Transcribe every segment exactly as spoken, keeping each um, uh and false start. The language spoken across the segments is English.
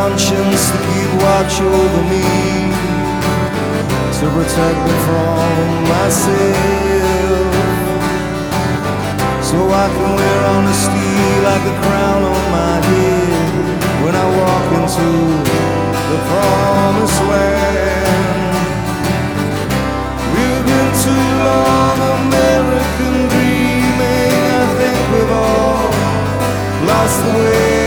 conscience to keep watch over me, to protect me from myself, so I can wear honesty like a crown on my head when I walk into the promised land. We've been too long American dreaming. I think we've all lost the way.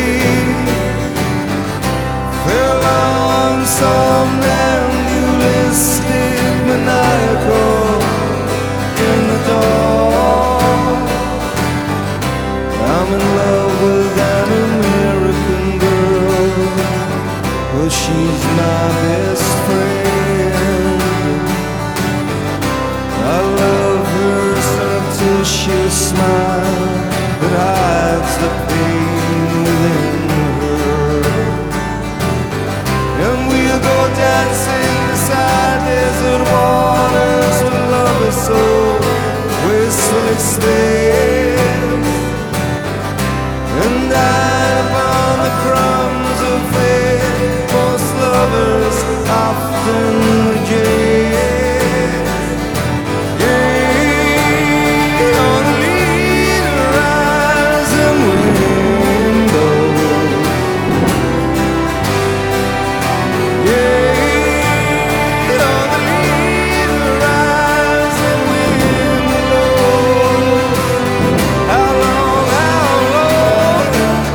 Fell on some ambulistic maniacal in the dark. I'm in love with an American girl, but she's my best friend. I love her surreptitious smile that hides the pain within her, and we'll go dancing beside desert waters where love is so wastefully spent, and dine upon the crumbs of fate most lovers often reject. Yeah, on the lead rising window. Yeah, on the lead rising window. How long, how long?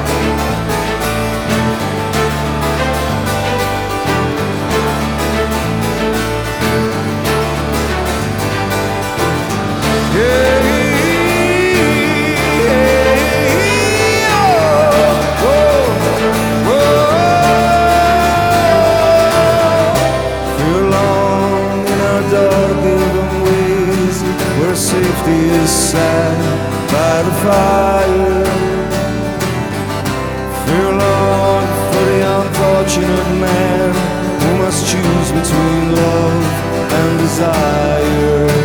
Safety is sad by the fire. Fear long for the unfortunate man who must choose between love and desire.